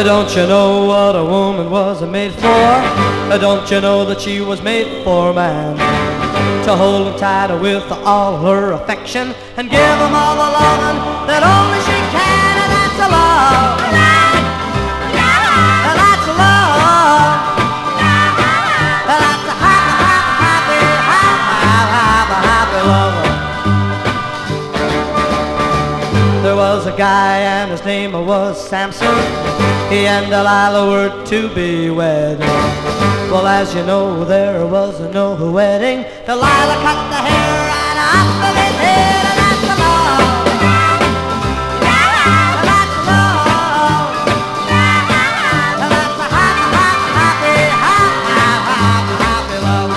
Don't you know what a woman was made for? Don't you know that she was made for a man? To hold him tight with all her affection and give him all the loving that only she can. And that's a love. And that's a love. And that's a happy, happy lover. There was a guy and his name was Samson. He and Delilah were to be wed. Well, as you know, there was no wedding. Delilah cut the hair right off of his head, and that's the love. And that's the love. And that's a happy, happy love.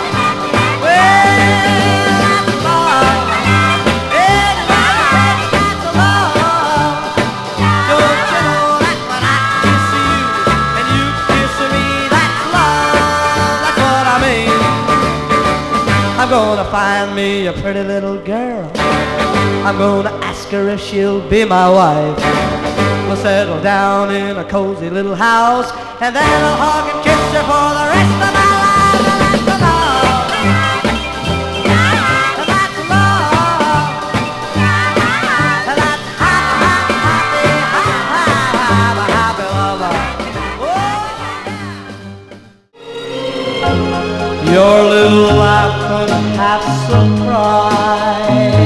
Well, that's the love. Yeah, that's the love. Don't you know that when I kiss you and you kiss me, that's love. That's what I mean. I'm gonna find me a pretty little girl. I'm gonna ask her if she'll be my wife. We'll settle down in a cozy little house, and then I'll hug and kiss her for the rest of my life. And that's the love. And that's the love. And that's happy lover. Oh. Your little laugh couldn't have surprise,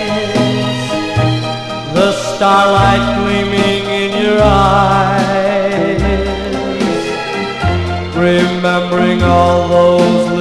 the starlight gleaming in your eyes, remembering all those